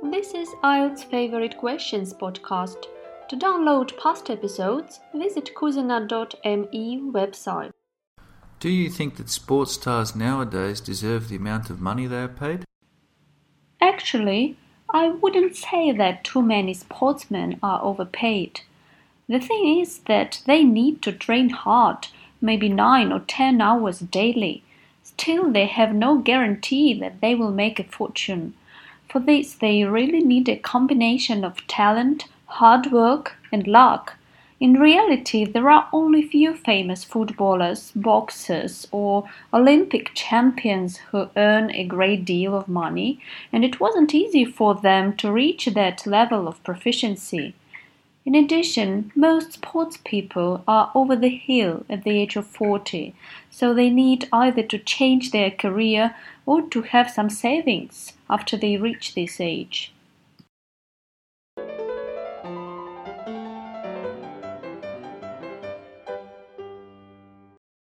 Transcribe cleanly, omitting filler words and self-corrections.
This is IELTS Favorite Questions podcast. To download past episodes, visit kuzina.me website. Do you think that sports stars nowadays deserve the amount of money they are paid? Actually, I wouldn't say that too many sportsmen are overpaid. The thing is that they need to train hard, maybe 9 or 10 hours daily. Still, they have no guarantee that they will make a fortune. For this, they really need a combination of talent, hard work, and luck. In reality, there are only few famous footballers, boxers, or Olympic champions who earn a great deal of money, and it wasn't easy for them to reach that level of proficiency. In addition, most sports people are over the hill at the age of 40, so they need either to change their career or to have some savings after they reach this age.